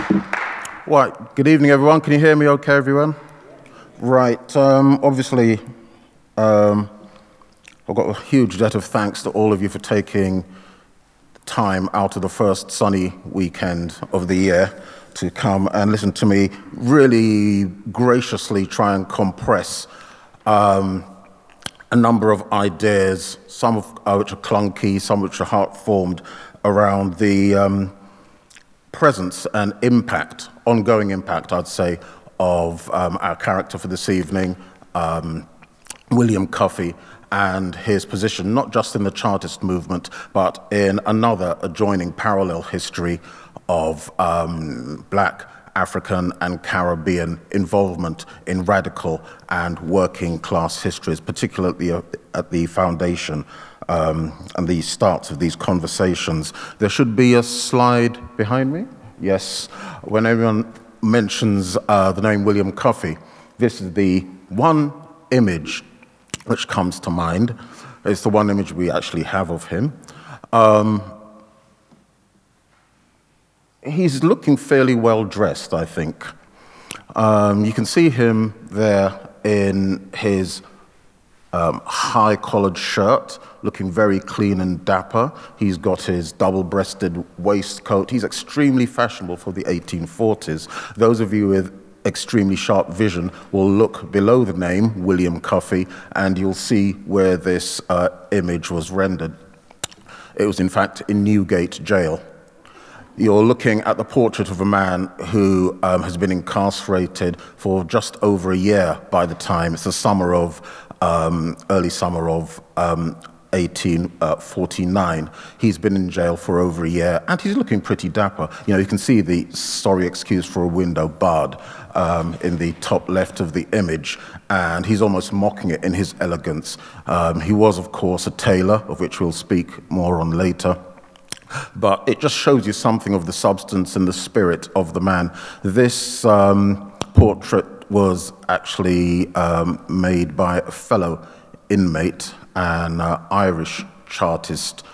Right, good evening, everyone. Can you hear me okay, everyone? Right, obviously, I've got a huge debt of thanks to all of you for taking time out of the first sunny weekend of the year to come and listen to me really graciously try and compress a number of ideas, some of which are clunky, some which are heart-formed, around the presence and impact, ongoing impact, I'd say, of our character for this evening, William Cuffy, and his position, not just in the Chartist movement, but in another adjoining parallel history of Black, African, and Caribbean involvement in radical and working class histories, particularly at the foundation and the starts of these conversations. There should be a slide behind me. Yes, when everyone mentions the name William Cuffy, this is the one image which comes to mind. It's the one image we actually have of him. He's looking fairly well dressed, I think. You can see him there in his high-collared shirt, looking very clean and dapper. He's got his double-breasted waistcoat. He's extremely fashionable for the 1840s. Those of you with extremely sharp vision will look below the name, William Cuffy, and you'll see where this image was rendered. It was, in fact, in Newgate Jail. You're looking at the portrait of a man who has been incarcerated for just over a year by the time. It's the summer of, early summer of 1849. He's been in jail for over a year, and he's looking pretty dapper. You know, you can see the sorry excuse for a window barred in the top left of the image, and he's almost mocking it in his elegance. He was, of course, a tailor, of which we'll speak more on later. But it just shows you something of the substance and the spirit of the man. This portrait was actually made by a fellow inmate, an Irish Chartist,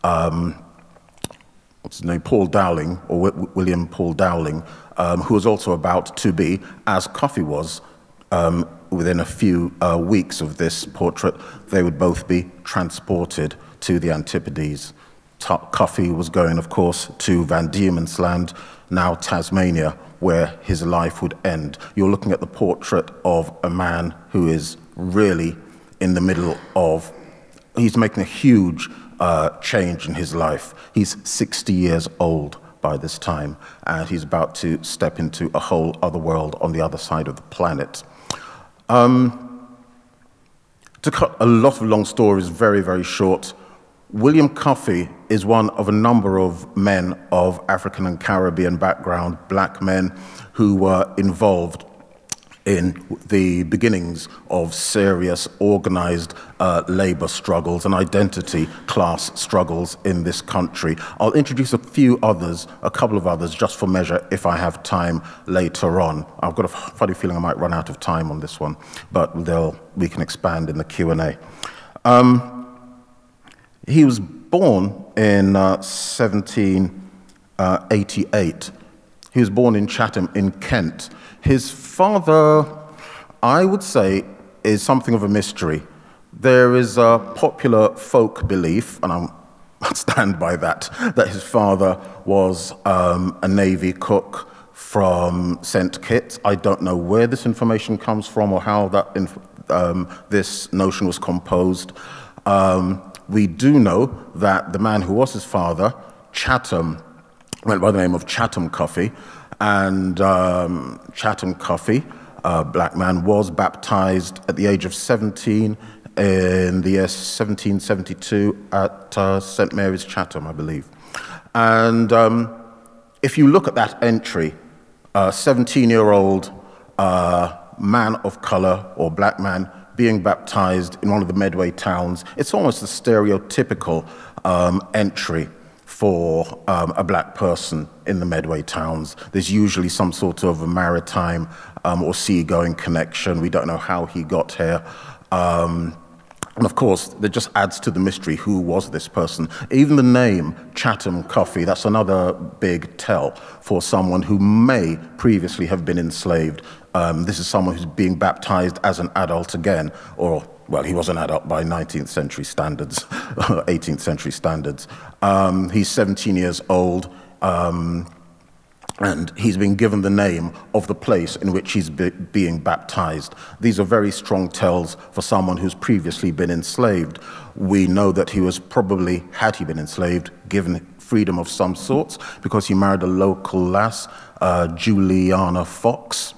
what's his name, Paul Dowling, or William Paul Dowling, who was also about to be, as Cuffy was, within a few weeks of this portrait, they would both be transported to the Antipodes. Cuffy was going, of course, to Van Diemen's Land, now Tasmania, where his life would end. You're looking at the portrait of a man who is really in the middle of, he's making a huge change in his life. He's 60 years old by this time, and he's about to step into a whole other world on the other side of the planet. To cut a lot of long stories very, very short, William Cuffy is one of a number of men of African and Caribbean background, black men who were involved in the beginnings of serious organized labor struggles and identity class struggles in this country. I'll introduce a couple of others just for measure if I have time later on. I've got a funny feeling I might run out of time on this one, but we can expand in the Q&A. He was born in 1788. He was born in Chatham in Kent. His father, I would say, is something of a mystery. There is a popular folk belief, and I stand by that his father was a Navy cook from St. Kitts. I don't know where this information comes from or how this notion was composed. We do know that the man who was his father, Chatham, went by the name of Chatham Cuffy, and Chatham Cuffy, a black man, was baptized at the age of 17 in the year 1772 at St. Mary's Chatham, I believe. And if you look at that entry, a 17-year-old man of color or black man being baptized in one of the Medway towns, it's almost a stereotypical entry for a black person in the Medway towns. There's usually some sort of a maritime or seagoing connection. We don't know how he got here. And of course, that just adds to the mystery. Who was this person? Even the name Chatham Coffey, that's another big tell for someone who may previously have been enslaved. This is someone who's being baptized as an adult again, or, well, he was an adult by 19th century standards, 18th century standards. He's 17 years old. And he's been given the name of the place in which he's being baptized. These are very strong tells for someone who's previously been enslaved. We know that he was probably, had he been enslaved, given freedom of some sorts, because he married a local lass, Juliana Fox.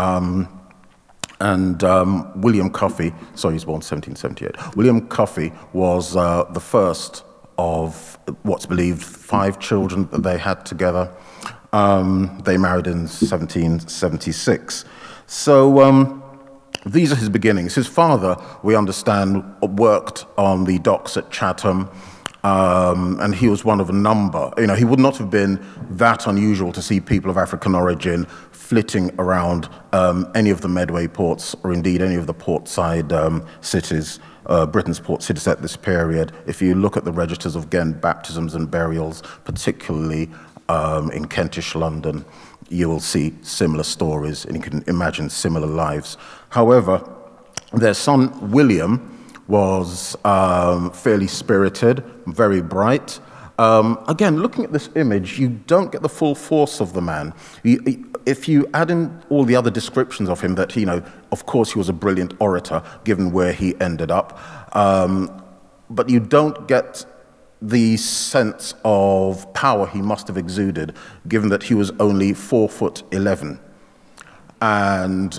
William Coffey, sorry, he's born 1778. William Coffey was the first of what's believed 5 children that they had together. They married in 1776. So these are his beginnings. His father, we understand, worked on the docks at Chatham, and he was one of a number. You know, he would not have been that unusual to see people of African origin flitting around any of the Medway ports, or indeed any of the portside cities, Britain's port cities at this period. If you look at the registers of Ghent baptisms and burials, particularly in Kentish London, you will see similar stories, and you can imagine similar lives. However, their son William was fairly spirited, very bright. Again, looking at this image, you don't get the full force of the man. If you add in all the other descriptions of him, that, you know, of course he was a brilliant orator, given where he ended up, but you don't get the sense of power he must have exuded, given that he was only 4'11". And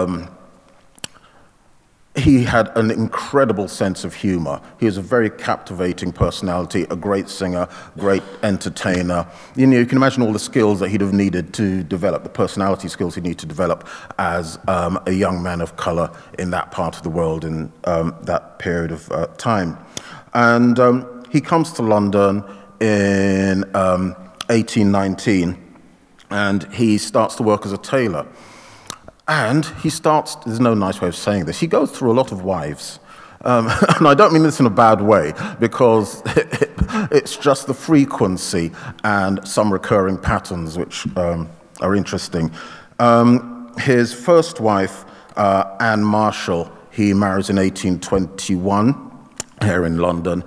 he had an incredible sense of humor. He was a very captivating personality, a great singer, great entertainer. You know, you can imagine all the skills that he'd have needed to develop, the personality skills he'd need to develop as a young man of color in that part of the world in that period of time. And he comes to London in 1819, and he starts to work as a tailor. And he starts, there's no nice way of saying this, he goes through a lot of wives. And I don't mean this in a bad way, because it's just the frequency and some recurring patterns which are interesting. His first wife, Anne Marshall, he marries in 1821 here in London.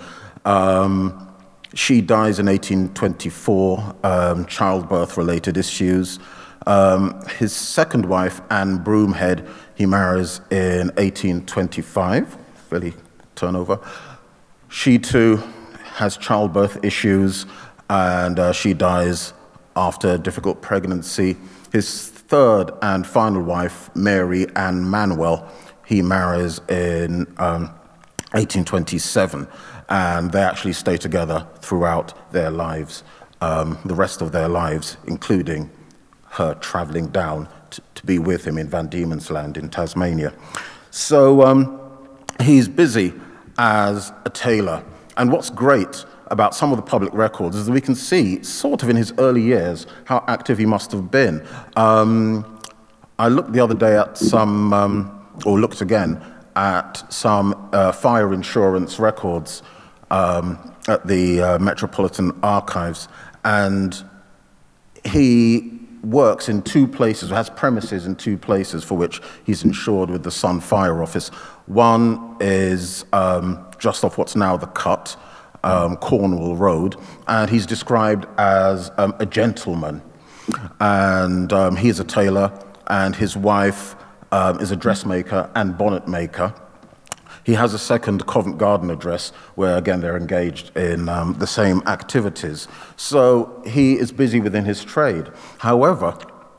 She dies in 1824, childbirth-related issues. His second wife, Anne Broomhead, he marries in 1825, fairly turnover. She too has childbirth issues, and she dies after a difficult pregnancy. His third and final wife, Mary Ann Manuel, he marries in 1827, and they actually stay together throughout their lives, the rest of their lives, including her traveling down to be with him in Van Diemen's Land in Tasmania. So he's busy as a tailor. And what's great about some of the public records is that we can see, sort of in his early years, how active he must have been. I looked the other day at some, or looked again, at some fire insurance records at the Metropolitan Archives, and he works in 2 places, has premises in 2 places for which he's insured with the Sun Fire Office. One is just off what's now the Cut, Cornwall Road, and he's described as a gentleman. And he is a tailor, and his wife is a dressmaker and bonnet maker. He has a second Covent Garden address where, again, they're engaged in the same activities. So he is busy within his trade. However,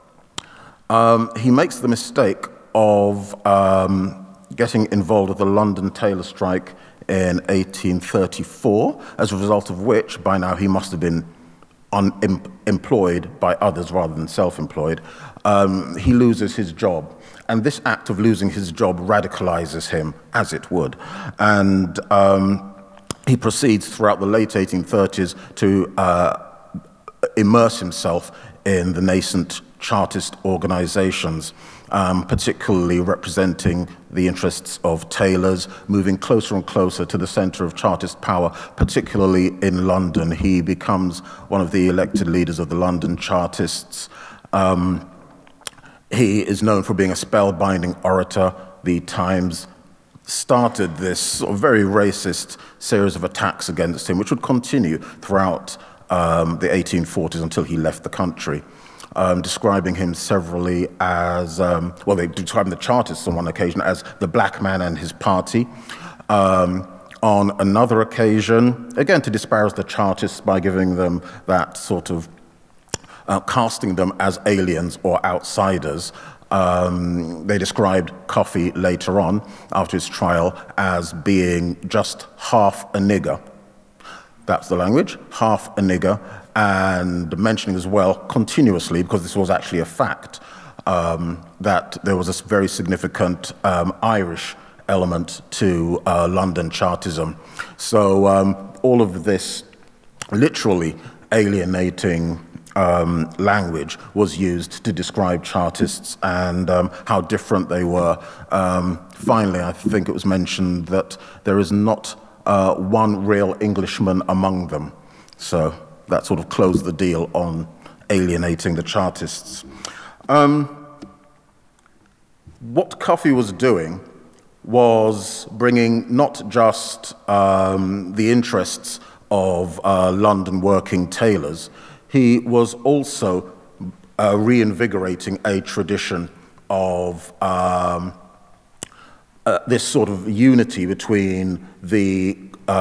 he makes the mistake of getting involved with the London tailor strike in 1834, as a result of which, by now, he must have been employed by others rather than self-employed. He loses his job. And this act of losing his job radicalizes him, as it would. And he proceeds throughout the late 1830s to immerse himself in the nascent Chartist organizations, particularly representing the interests of tailors, moving closer and closer to the center of Chartist power, particularly in London. He becomes one of the elected leaders of the London Chartists. He is known for being a spellbinding orator. The Times started this sort of very racist series of attacks against him, which would continue throughout the 1840s until he left the country, describing him severally as, well, they described the Chartists on one occasion as the black man and his party. On another occasion, again to disparage the Chartists by giving them that sort of casting them as aliens or outsiders. They described Coffee later on, after his trial, as being just half a nigger. That's the language, half a nigger, and mentioning as well continuously, because this was actually a fact, that there was a very significant Irish element to London Chartism. So all of this literally alienating language was used to describe Chartists and how different they were. Finally, I think it was mentioned that there is not one real Englishman among them. So that sort of closed the deal on alienating the Chartists. What Coffee was doing was bringing not just the interests of London working tailors. He was also reinvigorating a tradition of this sort of unity between the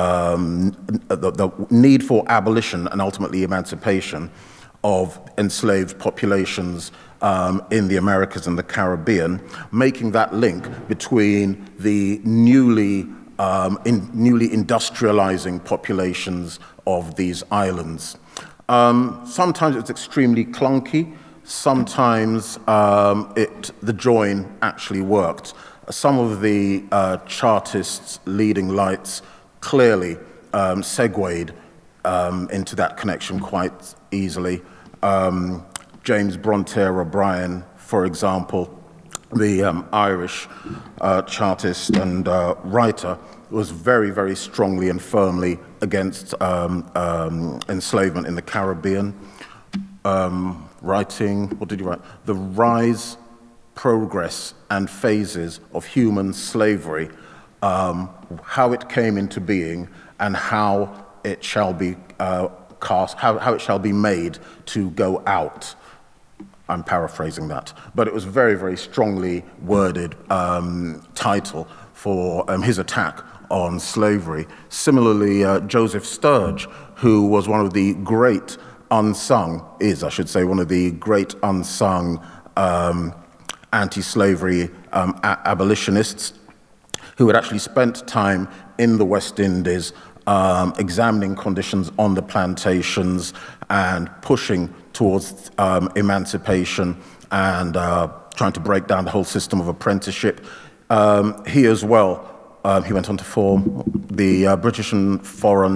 need for abolition and ultimately emancipation of enslaved populations in the Americas and the Caribbean, making that link between the newly industrializing populations of these islands. Sometimes it's extremely clunky, sometimes the join actually worked. Some of the Chartists' leading lights clearly segued into that connection quite easily. James Bronte O'Brien, for example, the Irish Chartist and writer, was very, very strongly and firmly against enslavement in the Caribbean. Writing, what did he write? The Rise, Progress, and Phases of Human Slavery, how it came into being and how it shall be how it shall be made to go out. I'm paraphrasing that, but it was a very, very strongly worded title for his attack on slavery. Similarly, Joseph Sturge, who was one of the great unsung, I should say, one of the great unsung anti-slavery abolitionists, who had actually spent time in the West Indies examining conditions on the plantations and pushing towards emancipation and trying to break down the whole system of apprenticeship. He as well, he went on to form the British and Foreign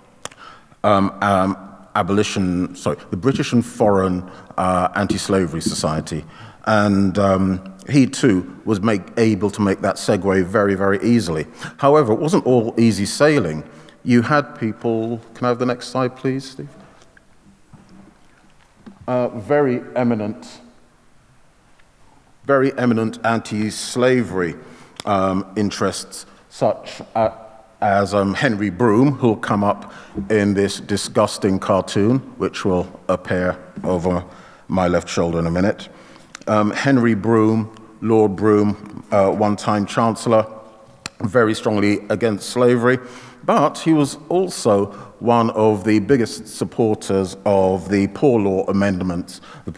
the British and Foreign Anti-Slavery Society. And he too was able to make that segue very, very easily. However, it wasn't all easy sailing. You had people, can I have the next slide, please, Steve? Very eminent anti-slavery interests, such as Henry Broome, who'll come up in this disgusting cartoon, which will appear over my left shoulder in a minute. Henry Broome, Lord Broome, one-time Chancellor, very strongly against slavery, but he was also one of the biggest supporters of the Poor Law Amendments, of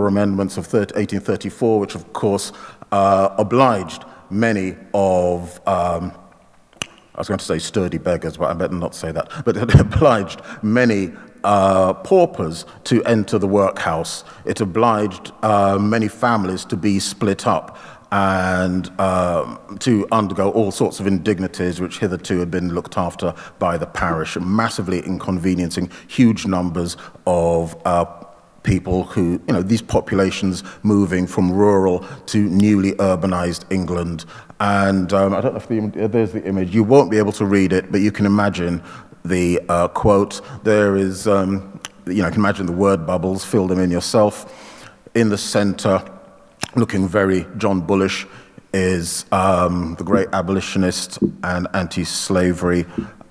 1834, which of course obliged many of, I was going to say sturdy beggars, but I better not say that, but it obliged many paupers to enter the workhouse. It obliged many families to be split up and to undergo all sorts of indignities which hitherto had been looked after by the parish, massively inconveniencing huge numbers of people who, these populations moving from rural to newly urbanized England. And I don't know if there's the image. You won't be able to read it, but you can imagine the quote. There is, you can imagine the word bubbles, fill them in yourself. In the center, looking very John Bullish, is the great abolitionist and anti-slavery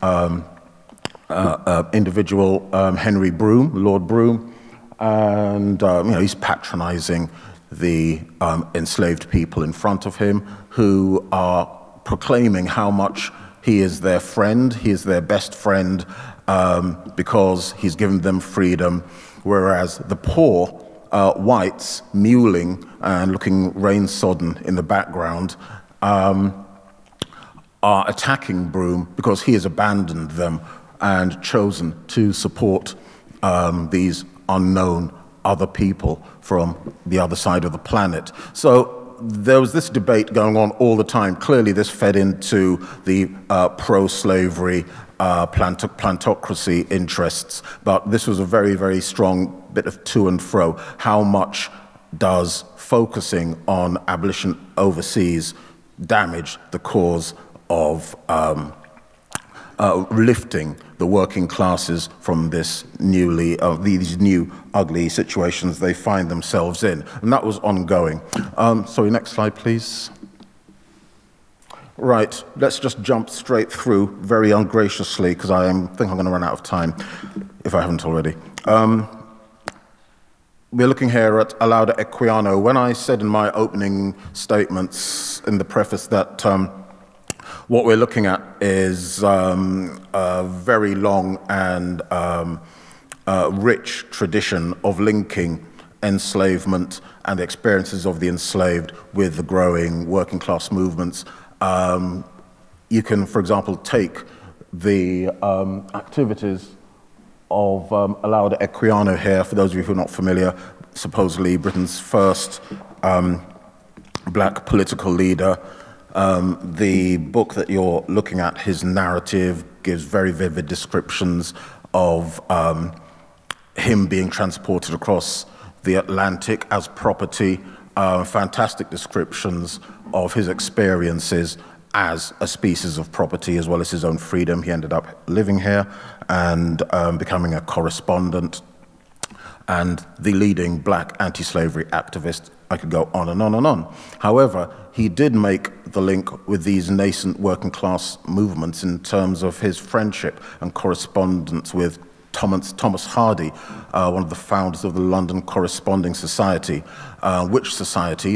individual, Henry Brougham, Lord Brougham. And he's patronizing the enslaved people in front of him, who are proclaiming how much he is their friend, he is their best friend, because he's given them freedom, whereas the poor whites, mewling and looking rain-sodden in the background, are attacking Brougham because he has abandoned them and chosen to support these unknown other people from the other side of the planet. So there was this debate going on all the time. Clearly this fed into the pro-slavery plantocracy interests, but this was a very, very strong bit of to and fro. How much does focusing on abolition overseas damage the cause of lifting the working classes from this these new ugly situations they find themselves in? And that was ongoing. Sorry, next slide, please. Right, let's just jump straight through very ungraciously, because I think I'm going to run out of time, if I haven't already. We're looking here at Olaudah Equiano. When I said in my opening statements in the preface that what we're looking at is a very long and rich tradition of linking enslavement and the experiences of the enslaved with the growing working class movements. You can, for example, take the activities of Olaudah Equiano here. For those of you who are not familiar, supposedly Britain's first black political leader. The book that you're looking at, his narrative, gives very vivid descriptions of him being transported across the Atlantic as property, fantastic descriptions of his experiences as a species of property, as well as his own freedom. He ended up living here and becoming a correspondent and the leading black anti-slavery activist. I could go on and on and on. However, he did make the link with these nascent working class movements in terms of his friendship and correspondence with Thomas Hardy, one of the founders of the London Corresponding Society, which society,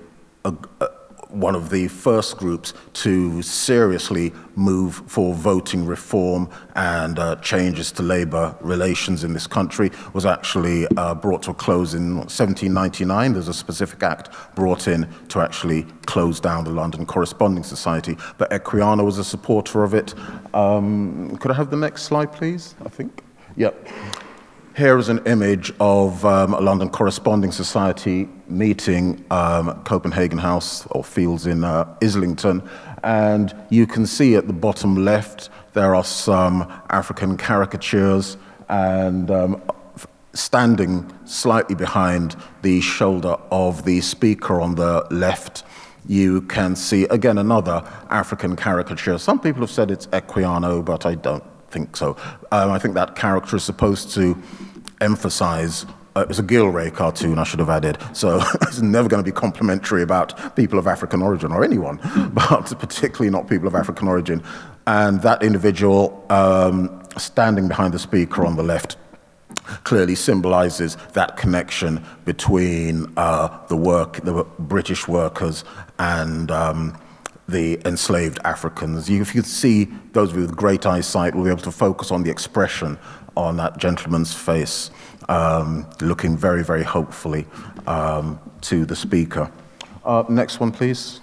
one of the first groups to seriously move for voting reform and changes to labor relations in this country, was actually brought to a close in 1799. There's a specific act brought in to actually close down the London Corresponding Society. But Equiano was a supporter of it. Could I have the next slide, please, I think? Yep. Here is an image of a London Corresponding Society meeting, Copenhagen House or Fields in Islington. And you can see at the bottom left, there are some African caricatures, and standing slightly behind the shoulder of the speaker on the left, you can see, again, another African caricature. Some people have said it's Equiano, but I don't think so. I think that character is supposed to emphasize, it's a Gilray cartoon, I should have added, so it's never going to be complimentary about people of African origin or anyone, but particularly not people of African origin. And that individual standing behind the speaker on the left clearly symbolizes that connection between the British workers and the enslaved Africans. If you could see, those with great eyesight will be able to focus on the expression on that gentleman's face, looking very, very hopefully to the speaker. Next one, please.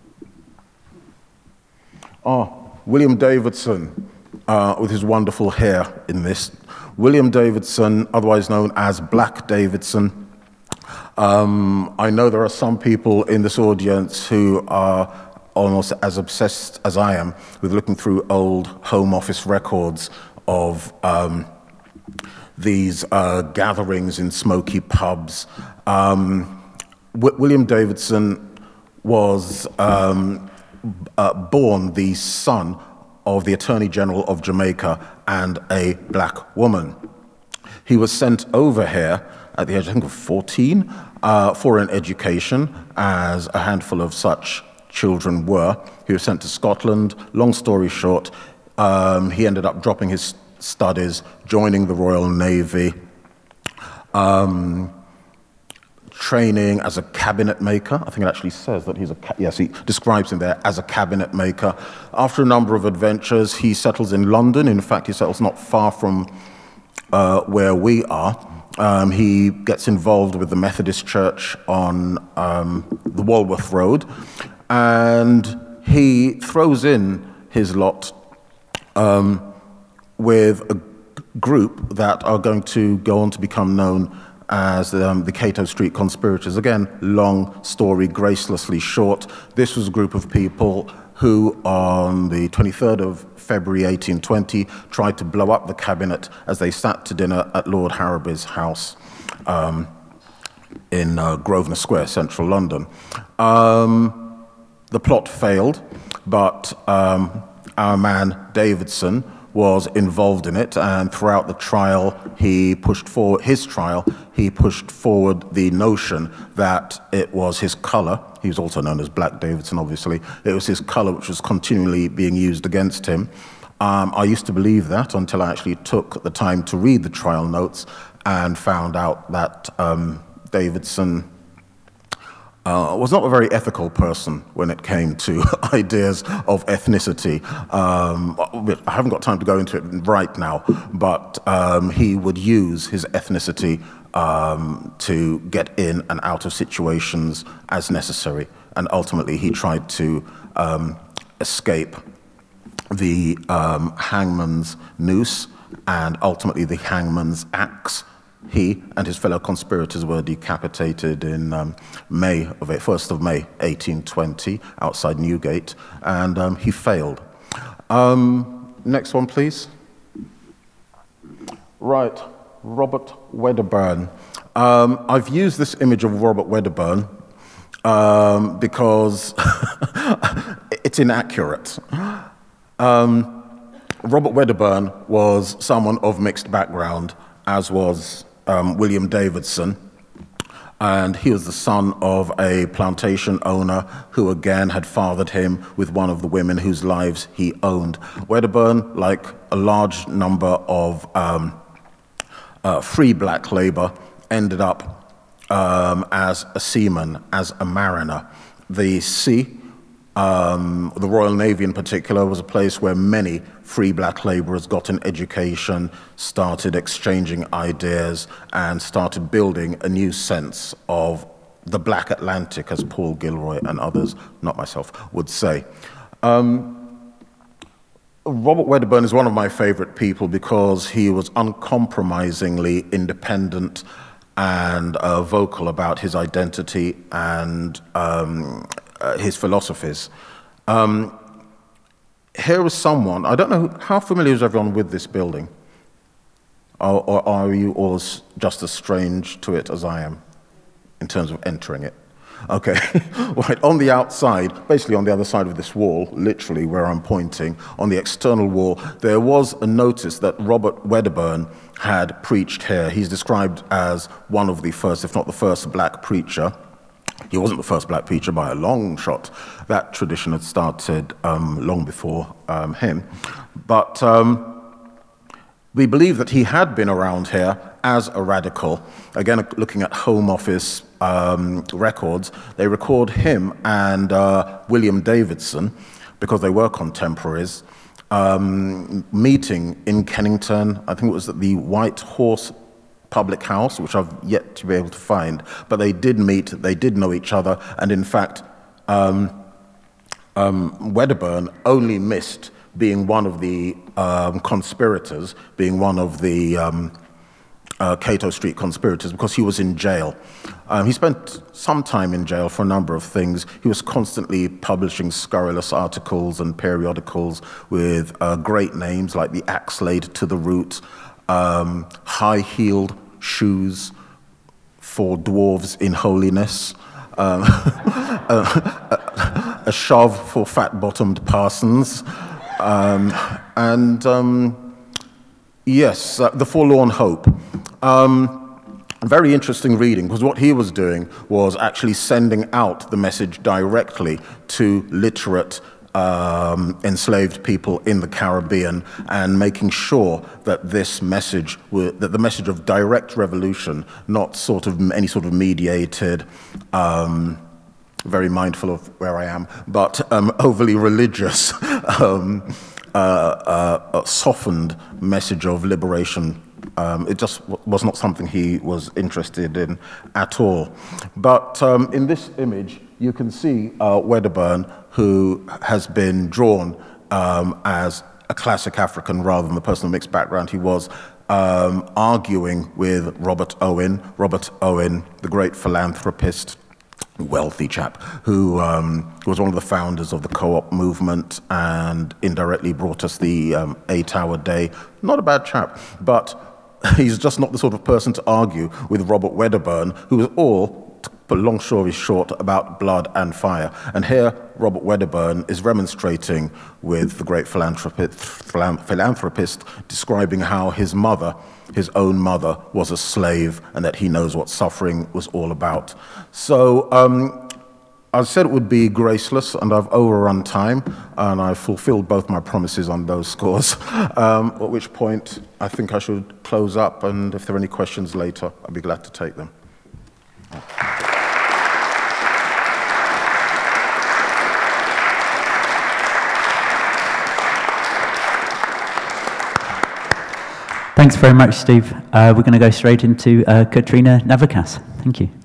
William Davidson, with his wonderful hair in this. William Davidson, otherwise known as Black Davidson, I know there are some people in this audience who are almost as obsessed as I am with looking through old Home Office records of these gatherings in smoky pubs. William Davidson was born the son of the Attorney General of Jamaica and a black woman. He was sent over here at the age, I think, of 14 for an education, as a handful of such children were. He was sent to Scotland. Long story short, he ended up dropping his studies, joining the Royal Navy, training as a cabinet maker. I think it actually says that yes, he describes him there as a cabinet maker. After a number of adventures, he settles in London. In fact, he settles not far from where we are. He gets involved with the Methodist Church on the Walworth Road, and he throws in his lot with a group that are going to go on to become known as the Cato Street Conspirators. Again, long story, gracelessly short. This was a group of people who, on the 23rd of February 1820, tried to blow up the cabinet as they sat to dinner at Lord Harrowby's house in Grosvenor Square, central London. The plot failed, but our man Davidson was involved in it, and throughout the trial, he pushed forward the notion that it was his color. He was also known as Black Davidson, obviously. It was his color which was continually being used against him. I used to believe that until I actually took the time to read the trial notes and found out that Davidson was not a very ethical person when it came to ideas of ethnicity. I haven't got time to go into it right now, but he would use his ethnicity to get in and out of situations as necessary. And ultimately, he tried to escape the hangman's noose and ultimately the hangman's axe. He and his fellow conspirators were decapitated in 1st of May 1820 outside Newgate, and he failed. Next one, please. Right, Robert Wedderburn. I've used this image of Robert Wedderburn because it's inaccurate. Robert Wedderburn was someone of mixed background, as was William Davidson, and he was the son of a plantation owner who again had fathered him with one of the women whose lives he owned. Wedderburn, like a large number of free black labor, ended up as a seaman, as a mariner. The sea, the Royal Navy in particular, was a place where many free black laborers got an education, started exchanging ideas, and started building a new sense of the Black Atlantic, as Paul Gilroy and others, not myself, would say. Robert Wedderburn is one of my favorite people because he was uncompromisingly independent and vocal about his identity and his philosophies. Here is someone, I don't know, how familiar is everyone with this building? Or are you all just as strange to it as I am in terms of entering it? Okay, right, on the outside, basically on the other side of this wall, literally where I'm pointing, on the external wall, there was a notice that Robert Wedderburn had preached here. He's described as one of the first, if not the first, black preacher. He wasn't the first black preacher by a long shot. That tradition had started long before him. But we believe that he had been around here as a radical. Again, looking at Home Office records, they record him and William Davidson, because they were contemporaries, meeting in Kennington. I think it was at the White Horse Public House, which I've yet to be able to find, but they did meet, they did know each other, and in fact, Wedderburn only missed being one of the conspirators, being one of the Cato Street conspirators because he was in jail. He spent some time in jail for a number of things. He was constantly publishing scurrilous articles and periodicals with great names like the Axe Laid to the Root, High-Heeled Shoes for Dwarves in Holiness, a Shove for Fat-Bottomed Parsons, yes, The Forlorn Hope. Very interesting reading, because what he was doing was actually sending out the message directly to literate enslaved people in the Caribbean and making sure that this message, that the message of direct revolution, not sort of any sort of mediated, very mindful of where I am, but overly religious, softened message of liberation. It just was not something he was interested in at all. But in this image, you can see Wedderburn, who has been drawn as a classic African rather than the person of mixed background he was, arguing with Robert Owen. Robert Owen, the great philanthropist, wealthy chap, who was one of the founders of the co-op movement and indirectly brought us the 8-hour day. Not a bad chap, but he's just not the sort of person to argue with Robert Wedderburn, who was all, to put a long story short, about blood and fire. And here, Robert Wedderburn is remonstrating with the great philanthropist, describing how his mother, his own mother, was a slave and that he knows what suffering was all about. So I said it would be graceless, and I've overrun time, and I've fulfilled both my promises on those scores, at which point I think I should close up, and if there are any questions later, I'd be glad to take them. Thanks very much, Steve. We're going to go straight into Katrina Navickas. Thank you.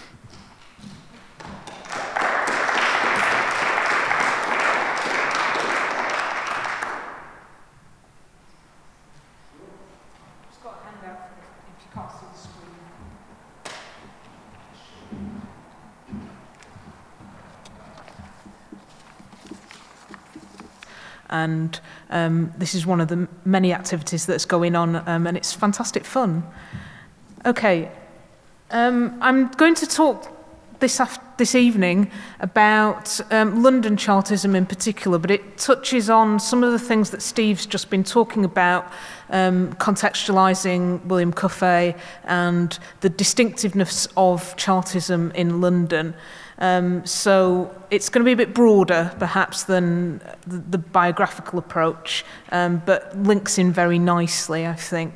And this is one of the many activities that's going on, and it's fantastic fun. Okay, I'm going to talk this evening about London Chartism in particular, but it touches on some of the things that Steve's just been talking about, contextualising William Cuffay and the distinctiveness of Chartism in London. So it's going to be a bit broader, perhaps, than the biographical approach, but links in very nicely, I think.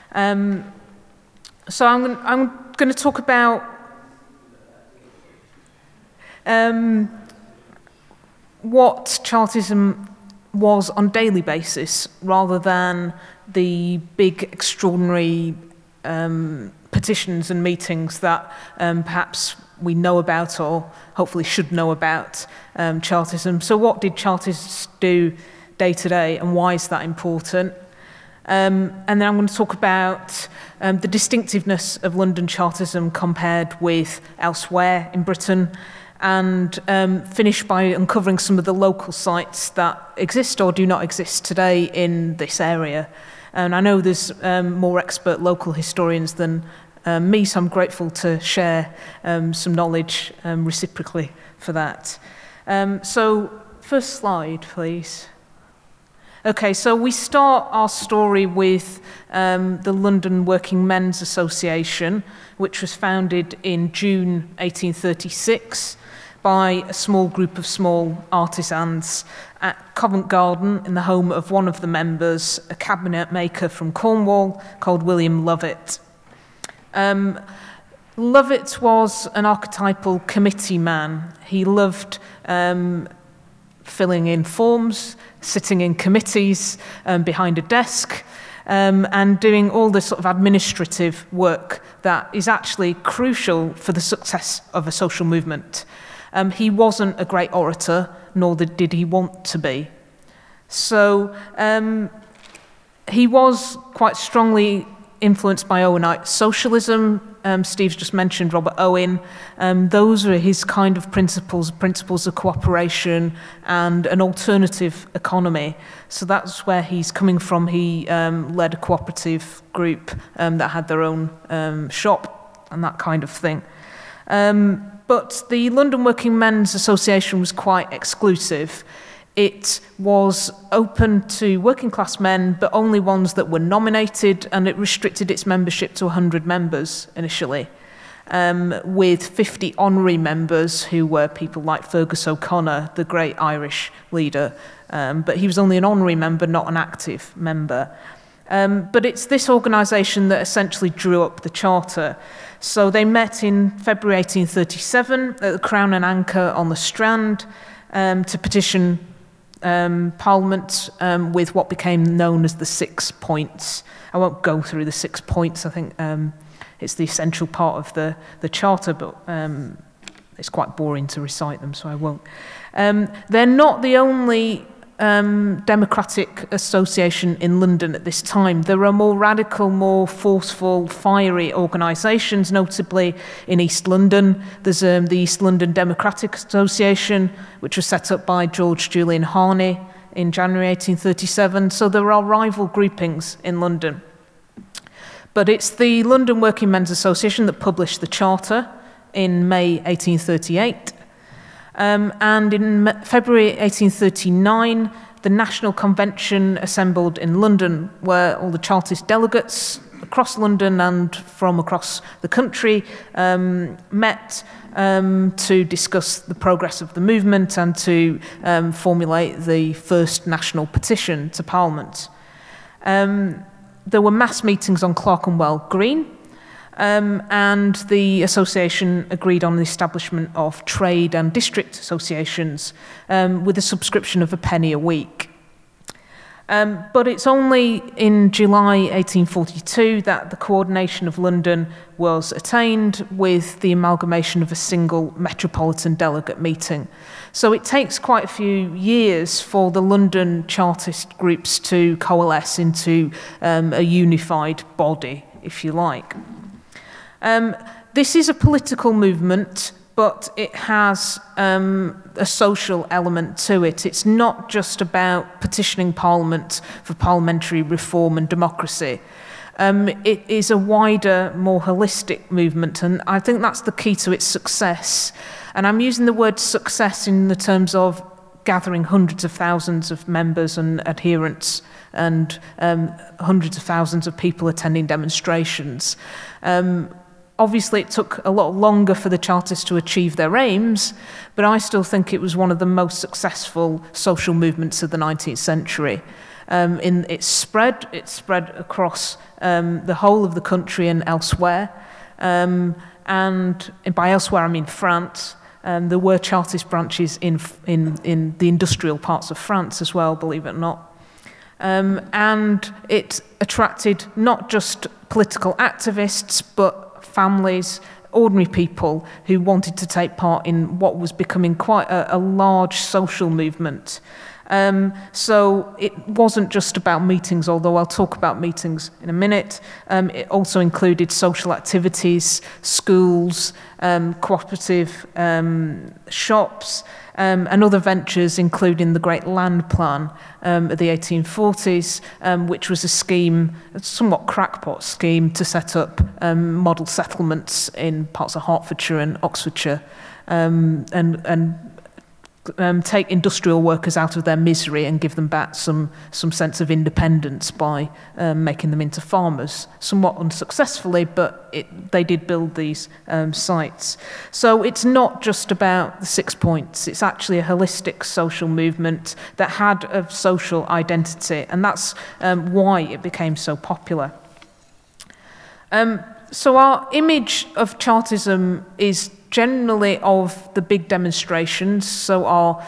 So I'm going to talk about what Chartism was on a daily basis, rather than the big, extraordinary petitions and meetings that perhaps we know about, or hopefully should know about Chartism. So what did Chartists do day to day, and why is that important? And then I'm going to talk about the distinctiveness of London Chartism compared with elsewhere in Britain, and finish by uncovering some of the local sites that exist or do not exist today in this area. And I know there's more expert local historians than me, so I'm grateful to share some knowledge reciprocally for that. So first slide, please. Okay, so we start our story with the London Working Men's Association, which was founded in June 1836 by a small group of small artisans at Covent Garden in the home of one of the members, a cabinet maker from Cornwall called William Lovett. Lovett was an archetypal committee man. He loved filling in forms, sitting in committees behind a desk, and doing all this sort of administrative work that is actually crucial for the success of a social movement. He wasn't a great orator, nor did he want to be. So he was quite strongly influenced by Owenite socialism. Steve's just mentioned Robert Owen. Those are his kind of principles of cooperation and an alternative economy. So that's where he's coming from. He led a cooperative group that had their own shop and that kind of thing. But the London Working Men's Association was quite exclusive. It was open to working class men, but only ones that were nominated, and it restricted its membership to 100 members initially, with 50 honorary members who were people like Fergus O'Connor, the great Irish leader. But he was only an honorary member, not an active member. But it's this organisation that essentially drew up the Charter. So they met in February 1837 at the Crown and Anchor on the Strand to petition Parliament with what became known as the 6 points. I won't go through the 6 points. I think it's the essential part of the Charter, but it's quite boring to recite them, so I won't. They're not the only democratic association in London at this time. There are more radical, more forceful, fiery organisations, notably in East London. There's the East London Democratic Association, which was set up by George Julian Harney in January 1837. So there are rival groupings in London. But it's the London Working Men's Association that published the Charter in May 1838. And in February 1839, the National Convention assembled in London, where all the Chartist delegates across London and from across the country met to discuss the progress of the movement and to formulate the first national petition to Parliament. There were mass meetings on Clerkenwell Green, and the association agreed on the establishment of trade and district associations with a subscription of £1 a week. But it's only in July 1842 that the coordination of London was attained with the amalgamation of a single metropolitan delegate meeting. So it takes quite a few years for the London Chartist groups to coalesce into a unified body, if you like. This is a political movement, but it has a social element to it. It's not just about petitioning Parliament for parliamentary reform and democracy. It is a wider, more holistic movement, and I think that's the key to its success. And I'm using the word success in the terms of gathering hundreds of thousands of members and adherents and hundreds of thousands of people attending demonstrations. Obviously, it took a lot longer for the Chartists to achieve their aims, but I still think it was one of the most successful social movements of the 19th century. In its spread across the whole of the country and elsewhere. And by elsewhere, I mean France. There were Chartist branches in the industrial parts of France as well, believe it or not. And it attracted not just political activists, but families, ordinary people who wanted to take part in what was becoming quite a large social movement. So it wasn't just about meetings, although I'll talk about meetings in a minute. It also included social activities, schools, cooperative shops, and other ventures, including the Great Land Plan of the 1840s, which was a scheme, a somewhat crackpot scheme, to set up model settlements in parts of Hertfordshire and Oxfordshire, and take industrial workers out of their misery and give them back some sense of independence by making them into farmers. Somewhat unsuccessfully, but they did build these sites. So it's not just about the 6 points. It's actually a holistic social movement that had a social identity, and that's why it became so popular. So our image of Chartism is generally of the big demonstrations, so our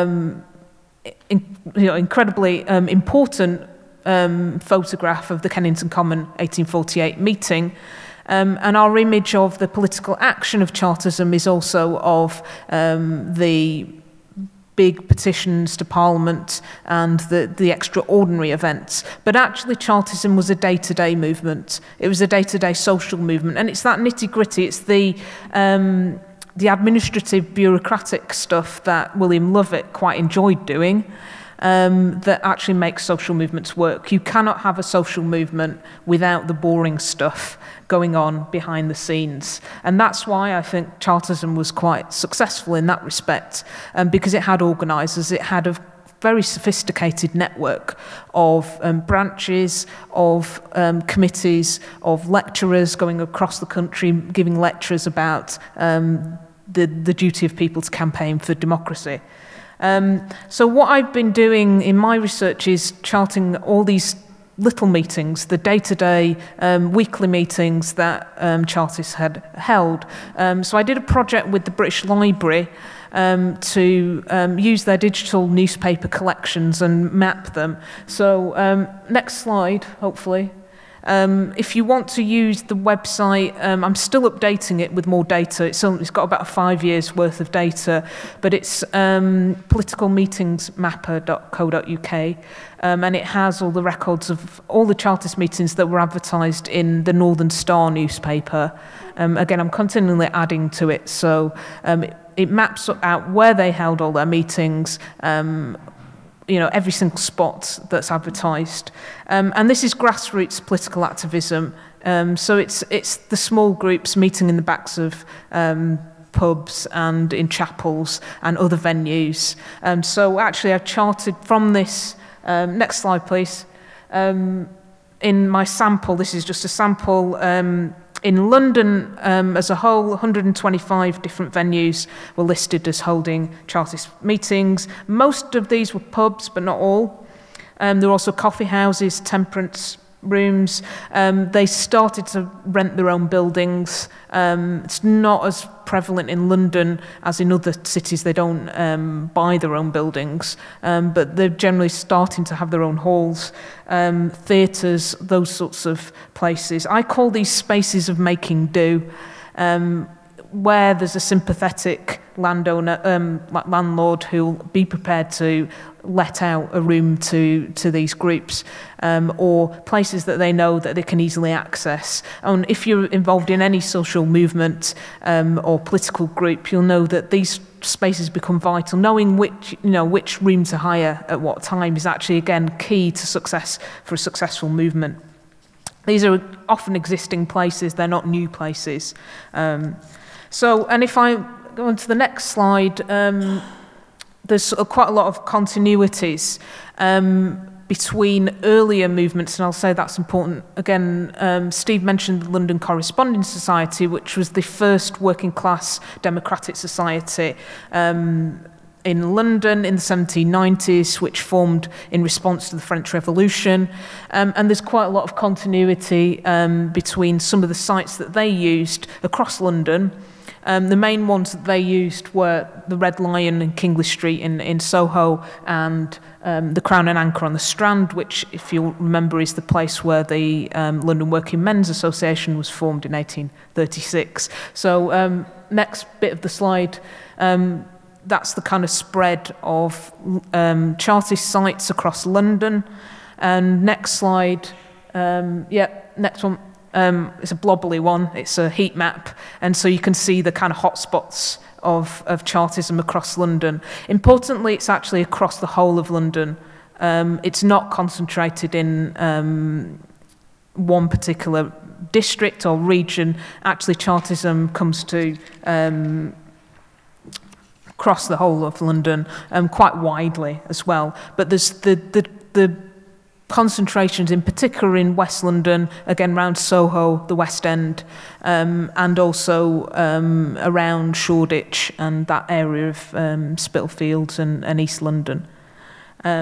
incredibly important photograph of the Kennington Common 1848 meeting, and our image of the political action of Chartism is also of the big petitions to Parliament and the extraordinary events. But actually Chartism was a day-to-day movement. It was a day-to-day social movement. And it's that nitty-gritty, it's the administrative, bureaucratic stuff that William Lovett quite enjoyed doing, that actually makes social movements work. You cannot have a social movement without the boring stuff going on behind the scenes. And that's why I think Chartism was quite successful in that respect, because it had organisers, it had a very sophisticated network of branches, of committees, of lecturers going across the country giving lectures about the duty of people to campaign for democracy. So what I've been doing in my research is charting all these little meetings, the day-to-day weekly meetings that Chartists had held. So I did a project with the British Library to use their digital newspaper collections and map them. So next slide, hopefully. If you want to use the website, I'm still updating it with more data. It's got about 5 years worth of data, but it's politicalmeetingsmapper.co.uk, and it has all the records of all the Chartist meetings that were advertised in the Northern Star newspaper. Again, I'm continually adding to it, so it maps out where they held all their meetings, every single spot that's advertised. And this is grassroots political activism. So it's the small groups meeting in the backs of pubs and in chapels and other venues. So actually I've charted from this, next slide please, in my sample, this is just a sample, in London as a whole, 125 different venues were listed as holding Chartist meetings. Most of these were pubs, but not all. There were also coffee houses, temperance rooms. They started to rent their own buildings. It's not as prevalent in London as in other cities. They don't buy their own buildings, but they're generally starting to have their own halls, theatres, those sorts of places. I call these spaces of making do, where there's a sympathetic landlord who'll be prepared to let out a room to these groups, or places that they know that they can easily access. And if you're involved in any social movement or political group, you'll know that these spaces become vital. Knowing which room to hire at what time is actually, again, key to success for a successful movement. These are often existing places, they're not new places. And if I go on to the next slide, there's quite a lot of continuities between earlier movements, and I'll say that's important. Again, Steve mentioned the London Corresponding Society, which was the first working class democratic society in London in the 1790s, which formed in response to the French Revolution. And there's quite a lot of continuity between some of the sites that they used across London. The main ones that they used were the Red Lion in Kingly Street in Soho, and the Crown and Anchor on the Strand, which, if you'll remember, is the place where the London Working Men's Association was formed in 1836. So next bit of the slide, that's the kind of spread of Chartist sites across London. And next slide, next one. It's a blobbly one, it's a heat map, and so you can see the kind of hotspots of Chartism across London. Importantly, it's actually across the whole of London. It's not concentrated in one particular district or region. Actually, Chartism comes to across the whole of London, quite widely as well. But there's the concentrations in particular in West London, again around Soho, the West End, and also around Shoreditch and that area of Spitalfields and East London.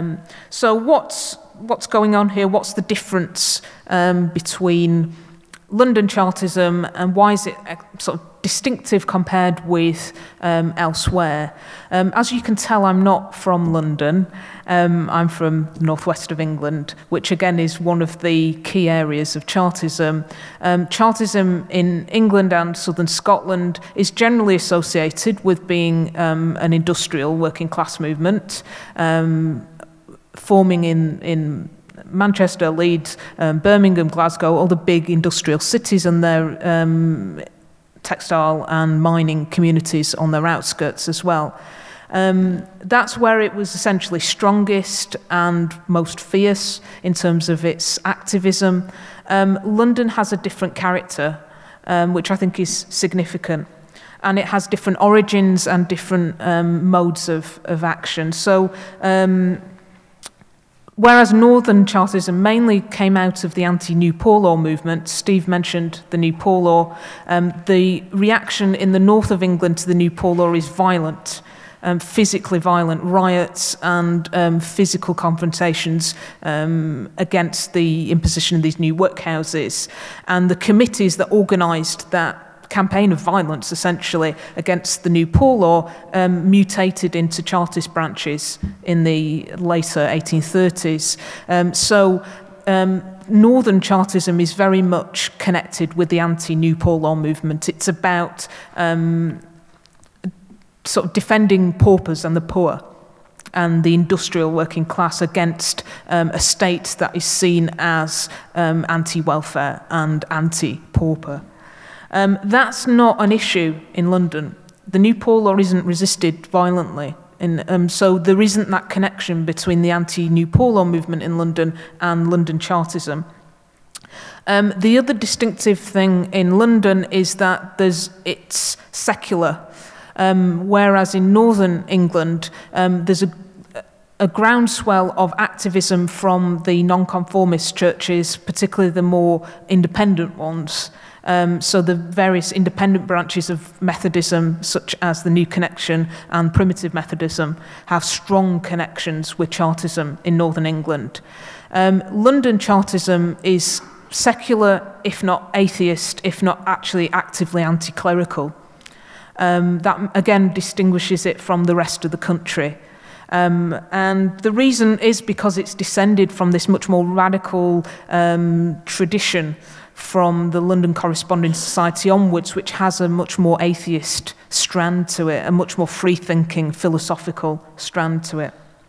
So what's going on here? What's the difference between London Chartism, and why is it sort of distinctive compared with elsewhere? As you can tell, I'm not from London. I'm from the northwest of England, which again is one of the key areas of Chartism. Chartism in England and southern Scotland is generally associated with being an industrial working class movement, forming in Manchester, Leeds, Birmingham, Glasgow, all the big industrial cities and their textile and mining communities on their outskirts as well. That's where it was essentially strongest and most fierce in terms of its activism. London has a different character, which I think is significant. And it has different origins and different modes of action. So, whereas Northern Chartism mainly came out of the anti-New Poor Law movement, Steve mentioned the New Poor Law, the reaction in the north of England to the New Poor Law is violent, physically violent, riots and physical confrontations against the imposition of these new workhouses. And the committees that organised that campaign of violence, essentially, against the New Poor Law mutated into Chartist branches in the later 1830s. Northern Chartism is very much connected with the anti-New Poor Law movement. It's about sort of defending paupers and the poor and the industrial working class against a state that is seen as anti-welfare and anti-pauper. That's not an issue in London. The New Poor Law isn't resisted violently. So there isn't that connection between the anti-New Poor Law movement in London and London Chartism. The other distinctive thing in London is that it's secular, whereas in northern England there's a groundswell of activism from the nonconformist churches, particularly the more independent ones. So the various independent branches of Methodism, such as the New Connection and Primitive Methodism, have strong connections with Chartism in Northern England. London Chartism is secular, if not atheist, if not actually actively anti-clerical. That again distinguishes it from the rest of the country. And the reason is because it's descended from this much more radical tradition from the London Corresponding Society onwards, which has a much more atheist strand to it, a much more free-thinking, philosophical strand to it.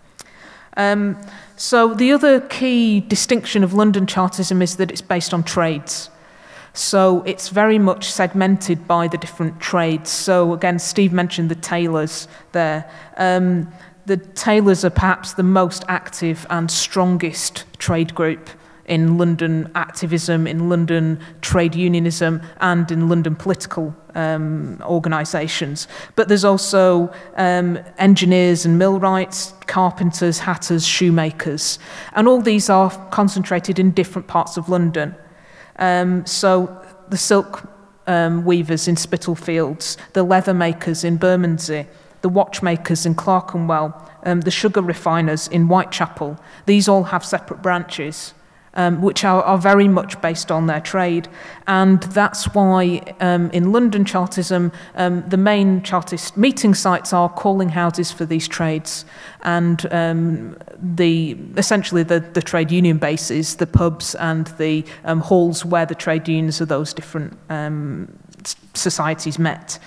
So the other key distinction of London Chartism is that it's based on trades. So it's very much segmented by the different trades. So again, Steve mentioned the tailors there. The tailors are perhaps the most active and strongest trade group in London activism, in London trade unionism, and in London political organisations. But there's also engineers and millwrights, carpenters, hatters, shoemakers, and all these are concentrated in different parts of London. So the silk weavers in Spitalfields, the leather makers in Bermondsey, the watchmakers in Clerkenwell, the sugar refiners in Whitechapel, these all have separate branches, which are very much based on their trade. And that's why in London Chartism, the main Chartist meeting sites are calling houses for these trades. And essentially the trade union bases, the pubs and the halls where the trade unions of those different societies met.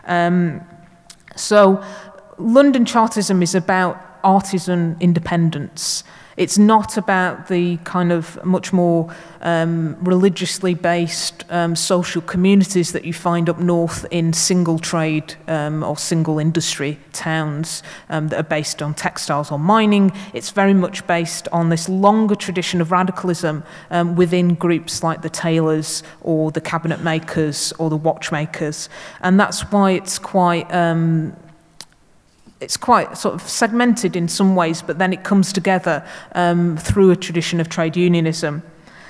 So London Chartism is about artisan independence. It's not about the kind of much more religiously based social communities that you find up north in single trade or single industry towns that are based on textiles or mining. It's very much based on this longer tradition of radicalism within groups like the tailors or the cabinet makers or the watchmakers. And that's why it's quite sort of segmented in some ways, but then it comes together through a tradition of trade unionism.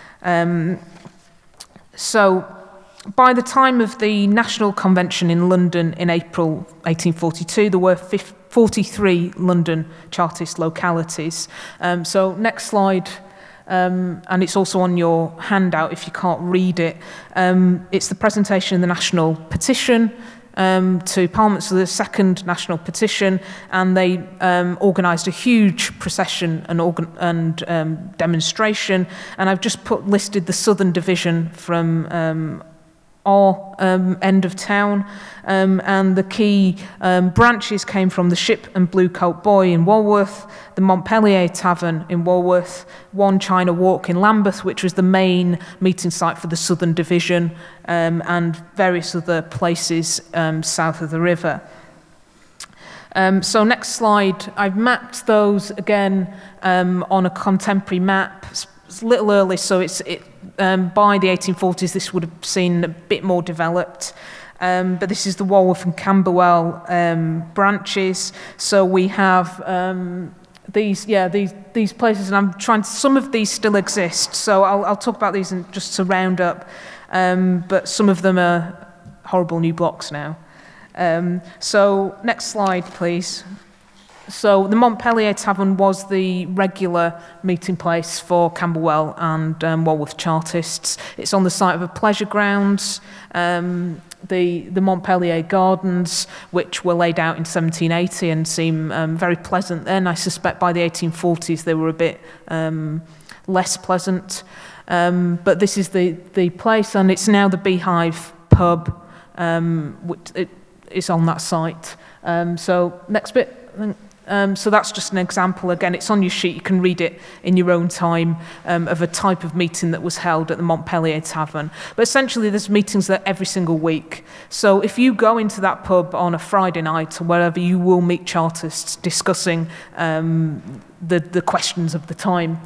So by the time of the National Convention in London in April 1842, there were 43 London Chartist localities. So next slide and it's also on your handout if you can't read it. It's the presentation of the national petition to Parliament, so the second national petition, and they organised a huge procession and demonstration, and I've just listed the southern division from our end of town, and the key branches came from the Ship and Blue Coat Boy in Walworth, the Montpellier Tavern in Walworth, One China Walk in Lambeth, which was the main meeting site for the Southern Division, and various other places south of the river. So next slide, I've mapped those again on a contemporary map. It's a little early, so by the 1840s this would have seen a bit more developed. But this is the Walworth and Camberwell branches. So we have these places, and I'm trying. Some of these still exist, so I'll talk about these just to round up. But some of them are horrible new blocks now. So next slide, please. So the Montpellier Tavern was the regular meeting place for Camberwell and Walworth Chartists. It's on the site of a pleasure grounds, the Montpellier Gardens, which were laid out in 1780 and seem very pleasant then. I suspect by the 1840s they were a bit less pleasant. But this is the place, and it's now the Beehive pub, which is on that site. So next bit. So that's just an example. Again, it's on your sheet. You can read it in your own time of a type of meeting that was held at the Montpellier Tavern. But essentially, there's meetings there every single week. So if you go into that pub on a Friday night or wherever, you will meet Chartists discussing the questions of the time.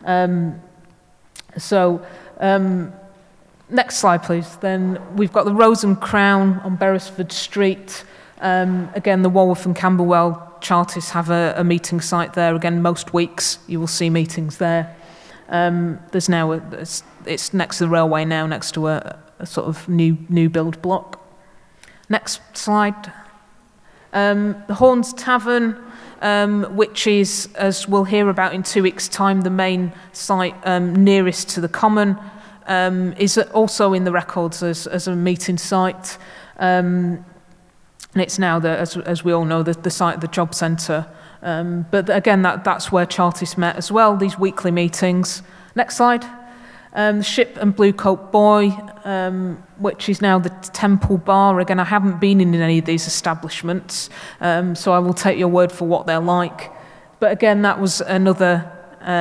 Next slide, please. Then we've got the Rose and Crown on Beresford Street. Again, the Walworth and Camberwell Chartists have a meeting site there. Again, most weeks you will see meetings there. There's now it's next to the railway now, next to a sort of new build block. Next slide. The Horns Tavern, which is, as we'll hear about in 2 weeks' time, the main site nearest to the Common, is also in the records as a meeting site. And it's now, as we all know, the site of the job centre. But again, that's where Chartists met as well, these weekly meetings. Next slide. The Ship and Blue Coat Boy, which is now the Temple Bar. Again, I haven't been in any of these establishments, so I will take your word for what they're like. But again, that was another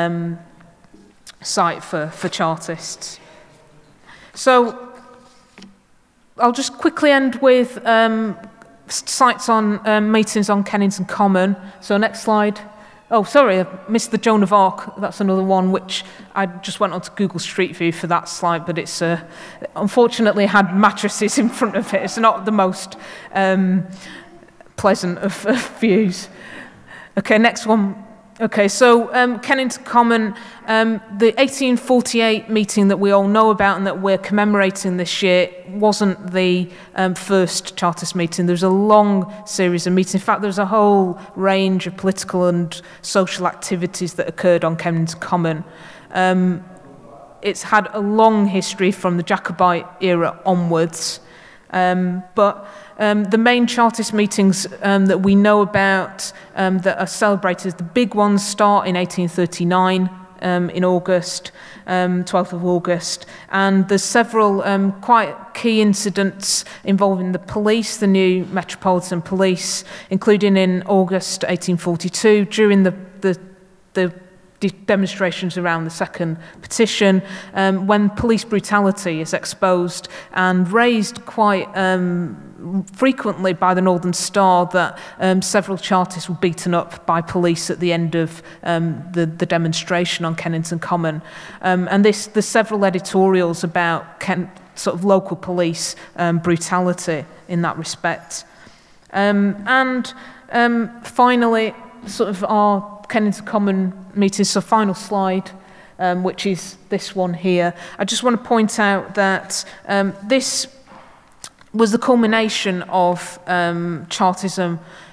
site for Chartists. So I'll just quickly end with sites on meetings on Kennington Common. So next slide. Oh, sorry, I missed the Joan of Arc. That's another one which I just went onto Google Street View for that slide, but it's unfortunately had mattresses in front of it. It's not the most pleasant of views. Okay, next one. Okay, so Kennington Common, the 1848 meeting that we all know about and that we're commemorating this year wasn't the first Chartist meeting. There's a long series of meetings. In fact, there's a whole range of political and social activities that occurred on Kennington Common. It's had a long history from the Jacobite era onwards, but the main Chartist meetings that we know about that are celebrated, the big ones start in 1839 in August, 12th of August, and there's several quite key incidents involving the police, the new Metropolitan Police, including in August 1842 during the demonstrations around the second petition, when police brutality is exposed and raised quite frequently by the Northern Star that several Chartists were beaten up by police at the end of the demonstration on Kennington Common. And there's several editorials about sort of local police brutality in that respect. And finally, sort of our Kennington Common meetings, so final slide, which is this one here. I just want to point out that this was the culmination of Chartism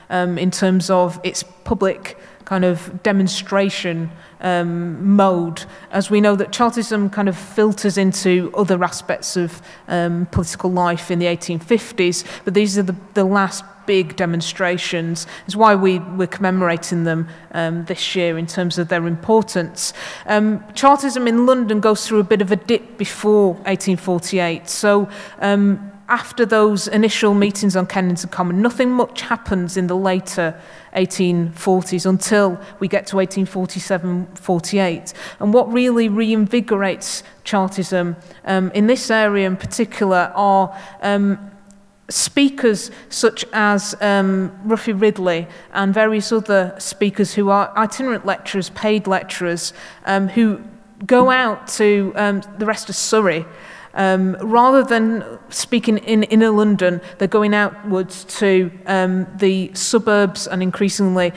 in terms of its public kind of demonstration mode, as we know that Chartism kind of filters into other aspects of political life in the 1850s, but these are the last big demonstrations. It's why we're commemorating them this year in terms of their importance. Chartism in London goes through a bit of a dip before 1848. So after those initial meetings on Kennington Common, nothing much happens in the later 1840s until we get to 1847-48. And what really reinvigorates Chartism in this area in particular are speakers such as Ruffy Ridley and various other speakers who are itinerant lecturers, paid lecturers, who go out to the rest of Surrey. Rather than speaking in inner London, they're going outwards to the suburbs and increasingly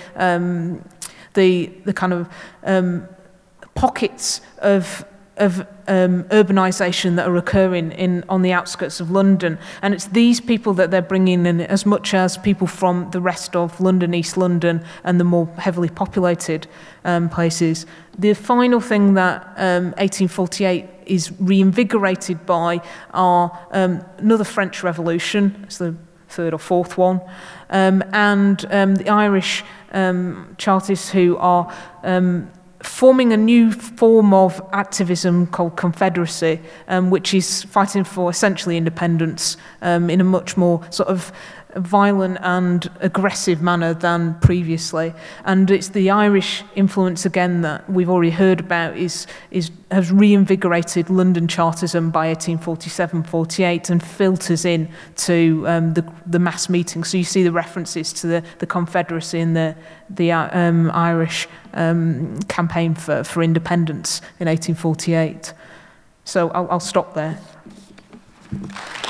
the kind of pockets of urbanisation that are occurring on the outskirts of London. And it's these people that they're bringing in as much as people from the rest of London, East London, and the more heavily populated places. The final thing that 1848 is reinvigorated by are another French Revolution, it's the third or fourth one, and the Irish Chartists who are forming a new form of activism called Confederacy, which is fighting for essentially independence in a much more sort of violent and aggressive manner than previously. And it's the Irish influence again that we've already heard about has reinvigorated London Chartism by 1847-48 and filters in to the mass meetings. So you see the references to the Confederacy and the Irish campaign for independence in 1848. So I'll stop there.